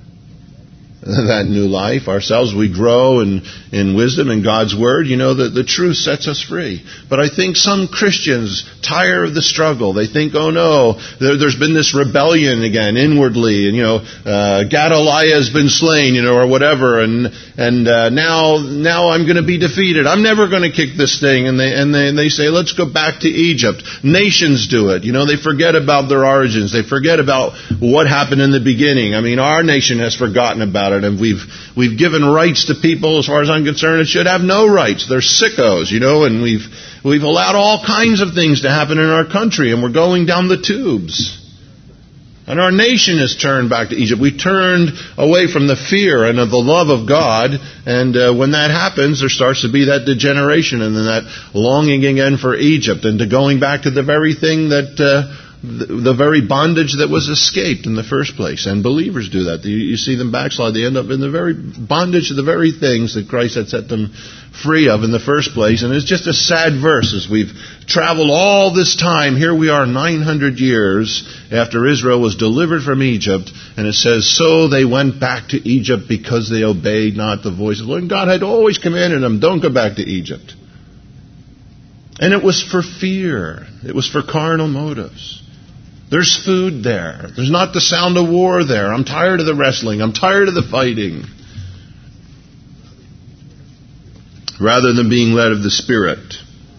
that new life ourselves, we grow in wisdom in God's Word. The truth sets us free. But I think some Christians tire of the struggle. They think, oh no, there's been this rebellion again inwardly, and Gedaliah has been slain, or whatever, and now I'm going to be defeated. I'm never going to kick this thing, and they say, let's go back to Egypt. Nations do it. They forget about their origins. They forget about what happened in the beginning. I mean, our nation has forgotten about it, and we've given rights to people. As far as I'm concerned, it should have no rights. They're sickos, and we've allowed all kinds of things to happen in our country, and we're going down the tubes. And our nation has turned back to Egypt. We turned away from the fear and of the love of God, and when that happens, there starts to be that degeneration and then that longing again for Egypt and to going back to the very thing that the very bondage that was escaped in the first place. And believers do that. You see them backslide. They end up in the very bondage of the very things that Christ had set them free of in the first place. And it's just a sad verse as we've traveled all this time. Here we are 900 years after Israel was delivered from Egypt. And it says, so they went back to Egypt because they obeyed not the voice of the Lord. And God had always commanded them, don't go back to Egypt. And it was for fear. It was for carnal motives. There's food there. There's not the sound of war there. I'm tired of the wrestling. I'm tired of the fighting. Rather than being led of the Spirit.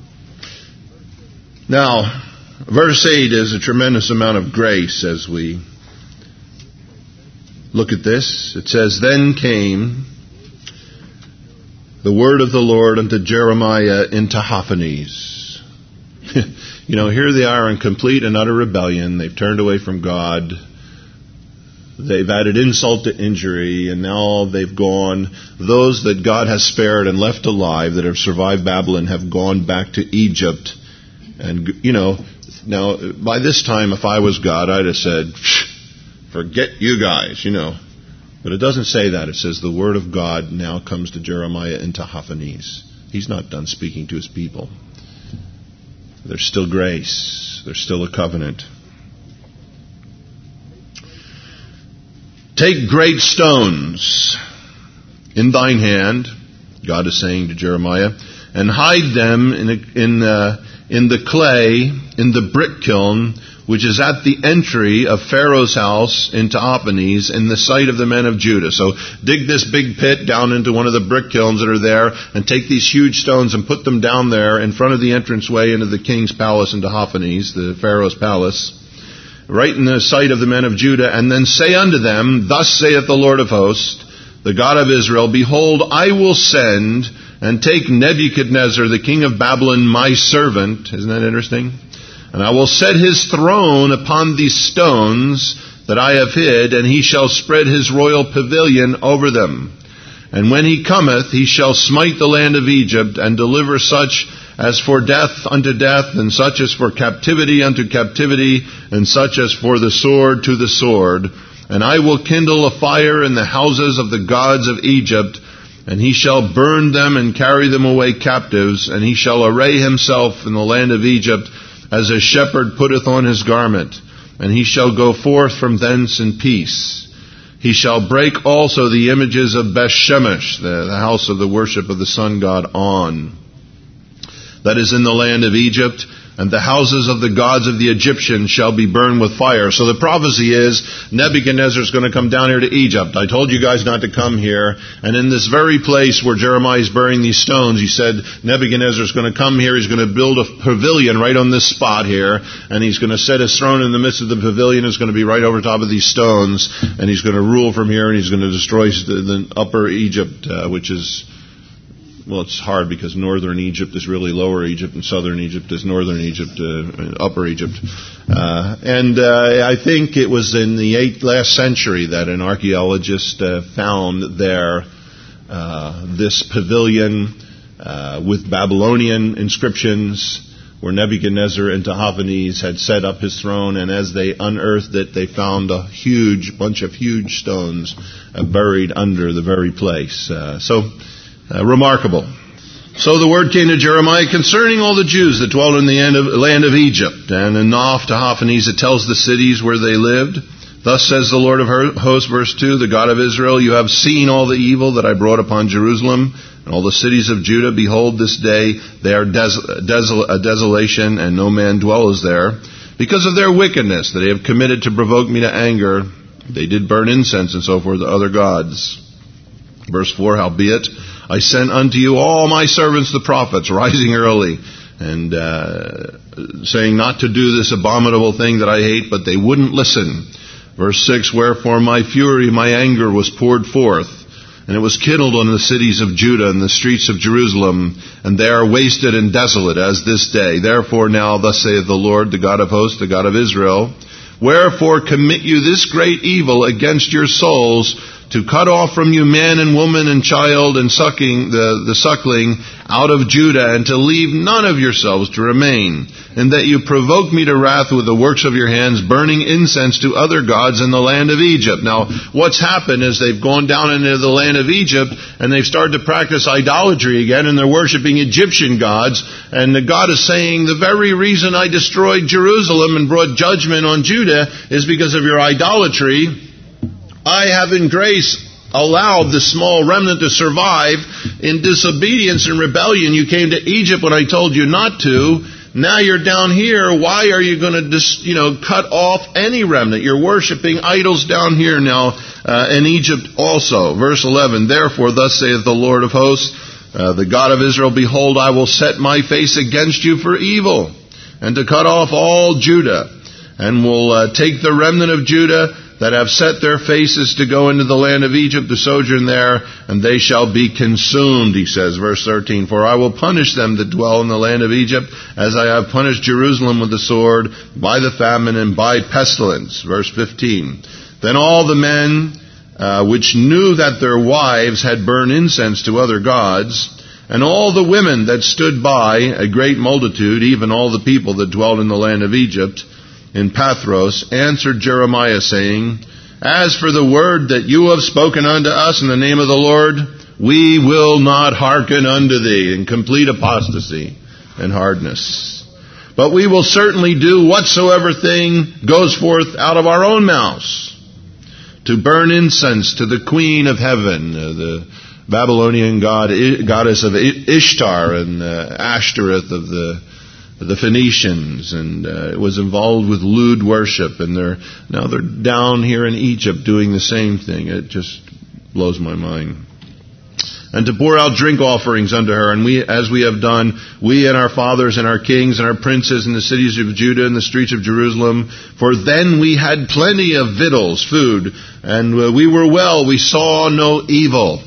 Now, verse 8 is a tremendous amount of grace as we look at this. It says, then came the word of the Lord unto Jeremiah in Tahaphanes. Here they are in complete and utter rebellion. They've turned away from God. They've added insult to injury, and now they've gone. Those that God has spared and left alive that have survived Babylon have gone back to Egypt. And, now by this time, if I was God, I'd have said, forget you guys, But it doesn't say that. It says the word of God now comes to Jeremiah in Tahaphanes. He's not done speaking to his people. There's still grace. There's still a covenant. Take great stones in thine hand, God is saying to Jeremiah, and hide them in the clay, in the brick kiln, which is at the entry of Pharaoh's house into Tahaphanes, in the sight of the men of Judah. So dig this big pit down into one of the brick kilns that are there, and take these huge stones and put them down there in front of the entranceway into the king's palace in Tahaphanes, the Pharaoh's palace, right in the sight of the men of Judah, and then say unto them, thus saith the Lord of hosts, the God of Israel, behold, I will send and take Nebuchadnezzar, the king of Babylon, my servant. Isn't that interesting? And I will set his throne upon these stones that I have hid, and he shall spread his royal pavilion over them. And when he cometh, he shall smite the land of Egypt, and deliver such as for death unto death, and such as for captivity unto captivity, and such as for the sword to the sword. And I will kindle a fire in the houses of the gods of Egypt, and he shall burn them and carry them away captives, and he shall array himself in the land of Egypt as a shepherd putteth on his garment, and he shall go forth from thence in peace. He shall break also the images of Beth-shemesh, the house of the worship of the sun god On, that is in the land of Egypt, and the houses of the gods of the Egyptians shall be burned with fire. So the prophecy is Nebuchadnezzar is going to come down here to Egypt. I told you guys not to come here. And in this very place where Jeremiah is burying these stones, he said Nebuchadnezzar is going to come here. He's going to build a pavilion right on this spot here. And he's going to set his throne in the midst of the pavilion. It's going to be right over top of these stones. And he's going to rule from here. And he's going to destroy the upper Egypt, which is... Well, it's hard because northern Egypt is really lower Egypt and southern Egypt is northern Egypt, upper Egypt. I think it was in the last century that an archaeologist found there this pavilion with Babylonian inscriptions where Nebuchadnezzar and Tahaphanes had set up his throne, and as they unearthed it, they found a bunch of huge stones buried under the very place. Remarkable. So the word came to Jeremiah concerning all the Jews that dwelt in the land of Egypt. And in Noph, Tahaphanes, it tells the cities where they lived. Thus says the Lord of hosts, verse 2, the God of Israel, you have seen all the evil that I brought upon Jerusalem and all the cities of Judah. Behold, this day they are a desolation, and no man dwells there. Because of their wickedness that they have committed to provoke me to anger, they did burn incense and so forth to other gods. Verse 4, howbeit, I sent unto you all my servants the prophets, rising early, and saying not to do this abominable thing that I hate, but they wouldn't listen. Verse 6, wherefore my fury, my anger was poured forth, and it was kindled on the cities of Judah and the streets of Jerusalem, and they are wasted and desolate as this day. Therefore now, thus saith the Lord, the God of hosts, the God of Israel, wherefore commit you this great evil against your souls, to cut off from you man and woman and child and the suckling out of Judah, and to leave none of yourselves to remain, and that you provoke me to wrath with the works of your hands, burning incense to other gods in the land of Egypt. Now, what's happened is they've gone down into the land of Egypt, and they've started to practice idolatry again, and they're worshiping Egyptian gods, and God is saying, the very reason I destroyed Jerusalem and brought judgment on Judah is because of your idolatry. I have in grace allowed the small remnant to survive. In disobedience and rebellion, you came to Egypt when I told you not to. Now you're down here. Why are you going to cut off any remnant? You're worshiping idols down here now in Egypt also. Verse 11, therefore thus saith the Lord of hosts, the God of Israel, behold, I will set my face against you for evil, and to cut off all Judah, and will take the remnant of Judah that have set their faces to go into the land of Egypt to sojourn there, and they shall be consumed, he says, verse 13. For I will punish them that dwell in the land of Egypt, as I have punished Jerusalem with the sword, by the famine, and by pestilence. Verse 15. Then all the men which knew that their wives had burned incense to other gods, and all the women that stood by, a great multitude, even all the people that dwelt in the land of Egypt, in Pathros, answered Jeremiah, saying, as for the word that you have spoken unto us in the name of the Lord, we will not hearken unto thee, in complete apostasy and hardness. But we will certainly do whatsoever thing goes forth out of our own mouths, to burn incense to the queen of heaven, the Babylonian goddess of Ishtar, and Ashtoreth of the Phoenicians, and it was involved with lewd worship, and now they're down here in Egypt doing the same thing. It just blows my mind. And to pour out drink offerings unto her, and we, as we have done, we and our fathers and our kings and our princes in the cities of Judah and the streets of Jerusalem, for then we had plenty of victuals, food, and we were well, we saw no evil.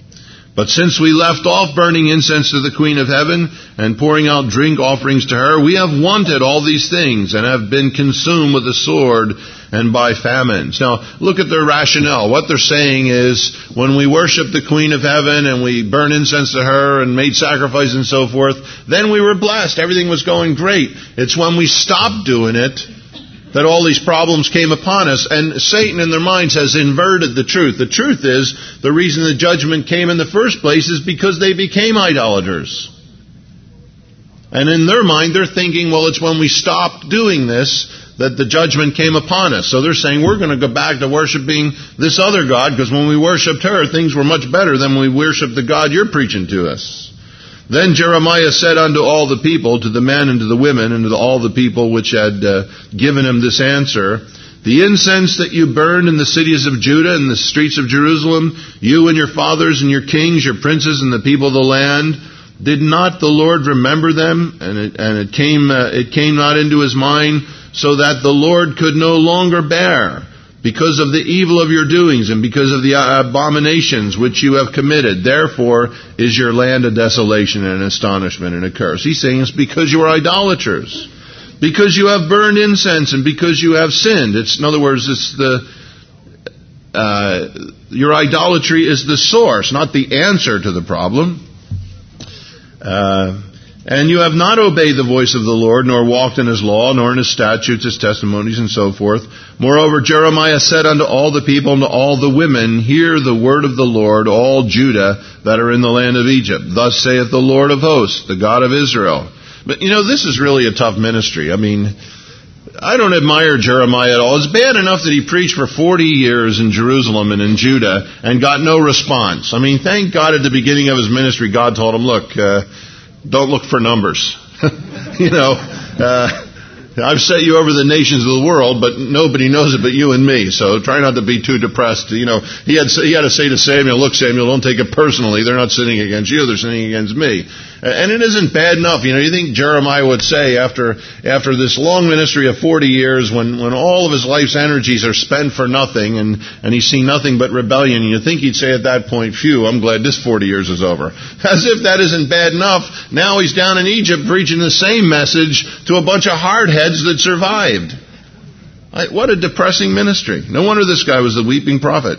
But since we left off burning incense to the Queen of Heaven and pouring out drink offerings to her, we have wanted all these things and have been consumed with the sword and by famines. Now, look at their rationale. What they're saying is, when we worship the Queen of Heaven and we burn incense to her and made sacrifice and so forth, then we were blessed. Everything was going great. It's when we stopped doing it that all these problems came upon us. And Satan in their minds has inverted the truth. The truth is, the reason the judgment came in the first place is because they became idolaters. And in their mind, they're thinking, well, it's when we stopped doing this that the judgment came upon us. So they're saying, we're going to go back to worshiping this other God, because when we worshipped her, things were much better than when we worshipped the God you're preaching to us. Then Jeremiah said unto all the people, to the men and to the women, and to all the people which had given him this answer, the incense that you burned in the cities of Judah and the streets of Jerusalem, you and your fathers and your kings, your princes and the people of the land, did not the Lord remember them? And it came not into his mind, so that the Lord could no longer bear, because of the evil of your doings and because of the abominations which you have committed. Therefore is your land a desolation and an astonishment and a curse. He's saying it's because you are idolaters, because you have burned incense and because you have sinned. In other words, it's your idolatry is the source, not the answer to the problem. And you have not obeyed the voice of the Lord, nor walked in his law, nor in his statutes, his testimonies, and so forth. Moreover, Jeremiah said unto all the people and to all the women, hear the word of the Lord, all Judah that are in the land of Egypt. Thus saith the Lord of hosts, the God of Israel. But this is really a tough ministry. I mean, I don't admire Jeremiah at all. It's bad enough that he preached for 40 years in Jerusalem and in Judah and got no response. I mean, thank God at the beginning of his ministry, God told him, look, don't look for numbers. I've set you over the nations of the world, but nobody knows it but you and me. So try not to be too depressed. He had to say to Samuel, look, Samuel, don't take it personally. They're not sinning against you. They're sinning against me. And it isn't bad enough. You think Jeremiah would say after this long ministry of 40 years, when all of his life's energies are spent for nothing and he's seen nothing but rebellion, and you think he'd say at that point, phew, I'm glad this 40 years is over. As if that isn't bad enough, now he's down in Egypt preaching the same message to a bunch of hardheads that survived. What a depressing ministry. No wonder this guy was the weeping prophet.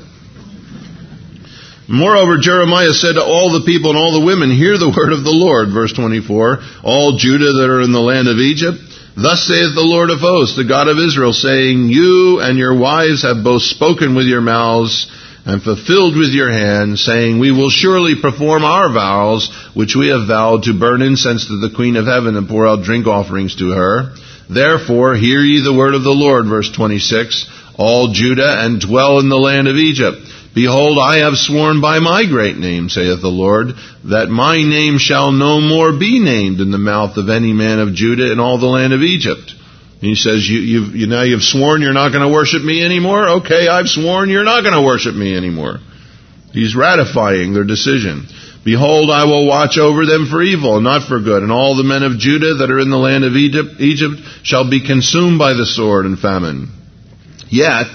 Moreover, Jeremiah said to all the people and all the women, hear the word of the Lord, verse 24, all Judah that are in the land of Egypt. Thus saith the Lord of hosts, the God of Israel, saying, you and your wives have both spoken with your mouths and fulfilled with your hands, saying, we will surely perform our vows, which we have vowed to burn incense to the Queen of heaven and pour out drink offerings to her. Therefore, hear ye the word of the Lord, verse 26, all Judah, and dwell in the land of Egypt. Behold, I have sworn by my great name, saith the Lord, that my name shall no more be named in the mouth of any man of Judah in all the land of Egypt. And he says, now you've sworn you're not going to worship me anymore? Okay, I've sworn you're not going to worship me anymore. He's ratifying their decision. Behold, I will watch over them for evil, and not for good. And all the men of Judah that are in the land of Egypt shall be consumed by the sword and famine. Yet,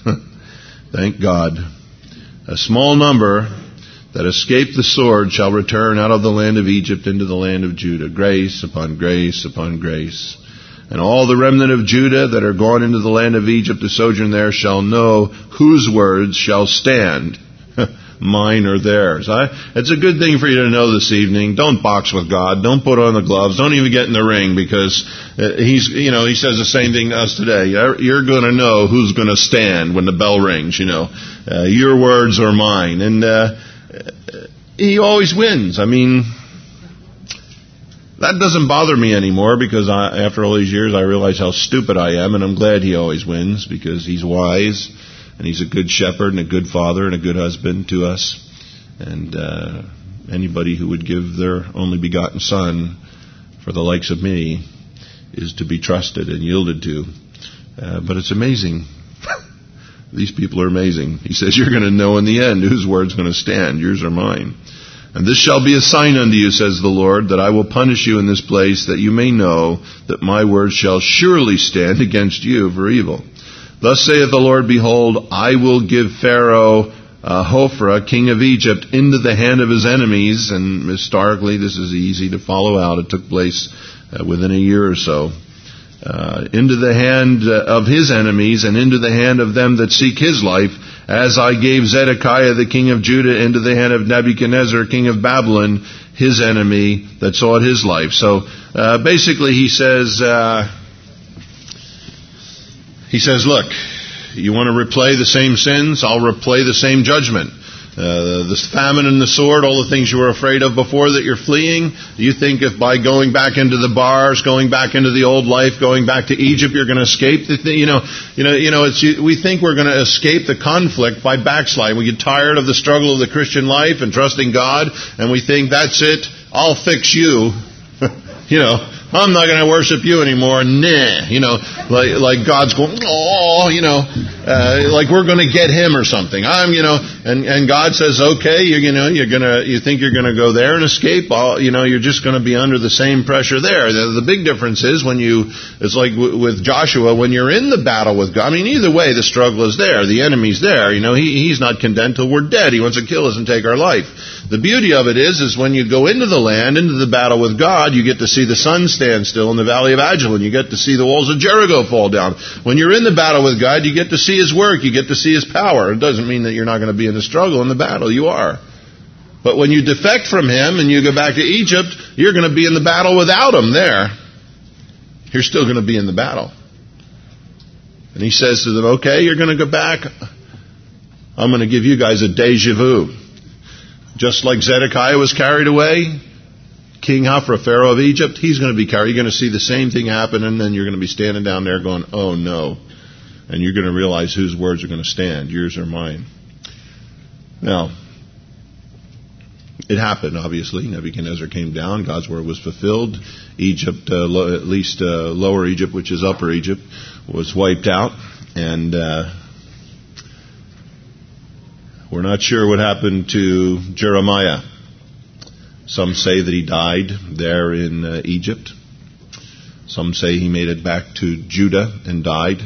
thank God, a small number that escape the sword shall return out of the land of Egypt into the land of Judah. Grace upon grace upon grace. And all the remnant of Judah that are gone into the land of Egypt to sojourn there shall know whose words shall stand, mine or theirs. It's a good thing for you to know this evening. Don't box with God. Don't put on the gloves. Don't even get in the ring, because he says the same thing to us today. You're going to know who's going to stand when the bell rings, your words or mine. And he always wins. I mean, that doesn't bother me anymore, because after all these years I realize how stupid I am, and I'm glad he always wins, because he's wise, and he's a good shepherd and a good father and a good husband to us. And anybody who would give their only begotten Son for the likes of me is to be trusted and yielded to. But it's amazing. These people are amazing. He says, you're going to know in the end whose word's going to stand, yours or mine. And this shall be a sign unto you, says the Lord, that I will punish you in this place, that you may know that my word shall surely stand against you for evil. Thus saith the Lord, behold, I will give Pharaoh Hophra, king of Egypt, into the hand of his enemies. And historically, this is easy to follow out. It took place within a year or so. Into the hand of his enemies, and into the hand of them that seek his life, as I gave Zedekiah the king of Judah into the hand of Nebuchadnezzar king of Babylon, his enemy that sought his life. So basically he says, He says, look, you want to replay the same sins? I'll replay the same judgment. The famine and the sword, all the things you were afraid of before that you're fleeing. Do you think if by going back into the bars, going back into the old life, going back to Egypt, you're going to escape the thing? We think we're going to escape the conflict by backsliding. We get tired of the struggle of the Christian life and trusting God, and we think that's it. I'll fix you. I'm not going to worship you anymore. Nah. Like God's going, like we're going to get him or something. And God says, okay, you think you're going to go there and escape? You're just going to be under the same pressure there. The big difference is it's like with Joshua, when you're in the battle with God. I mean, either way, the struggle is there. The enemy's there. He's not content till we're dead. He wants to kill us and take our life. The beauty of it is when you go into the land, into the battle with God, you get to see the sun stand still in the valley of Ajalon. You get to see the walls of Jericho fall down. When you're in the battle with God, you get to see his work. You get to see his power. It doesn't mean that you're not going to be in the struggle in the battle. You are. But when you defect from him and you go back to Egypt, you're going to be in the battle without him there. You're still going to be in the battle. And he says to them, okay, you're going to go back. I'm going to give you guys a deja vu. Just like Zedekiah was carried away, King Hophra, Pharaoh of Egypt, he's going to be carried. You're going to see the same thing happen, and then you're going to be standing down there going, oh no. And you're going to realize whose words are going to stand, yours or mine. Now, it happened, obviously. Nebuchadnezzar came down. God's word was fulfilled. Egypt, at least Lower Egypt, which is Upper Egypt, was wiped out. And we're not sure what happened to Jeremiah. Some say that he died there in Egypt. Some say he made it back to Judah and died.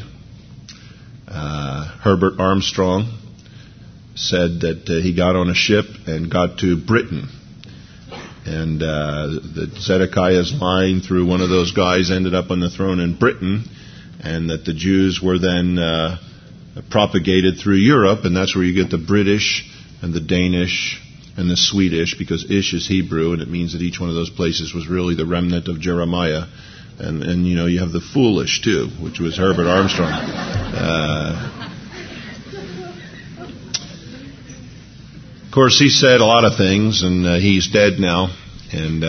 Herbert Armstrong said that he got on a ship and got to Britain. And that Zedekiah's line through one of those guys ended up on the throne in Britain. And that the Jews were then propagated through Europe. And that's where you get the British and the Danish and the Swedish, because Ish is Hebrew, and it means that each one of those places was really the remnant of Jeremiah. And you have the foolish, too, which was Herbert Armstrong. Of course, he said a lot of things, and he's dead now. And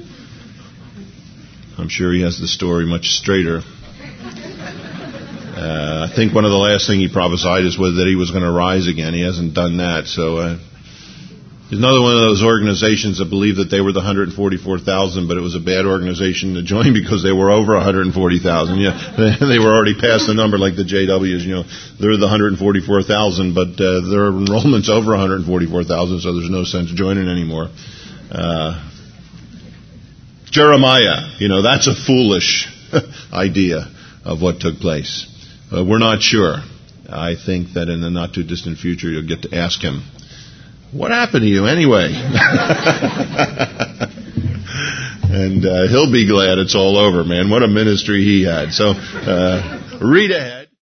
I'm sure he has the story much straighter. I think one of the last thing he prophesied was that he was going to rise again. He hasn't done that, so... He's another one of those organizations that believed that they were the 144,000, but it was a bad organization to join because they were over 140,000. Yeah, they were already past the number, like the JWs. They're the 144,000, but their enrollment's over 144,000, so there's no sense joining anymore. Jeremiah, that's a foolish idea of what took place. We're not sure. I think that in the not too distant future, you'll get to ask him, what happened to you anyway? And he'll be glad it's all over, man. What a ministry he had. So read ahead.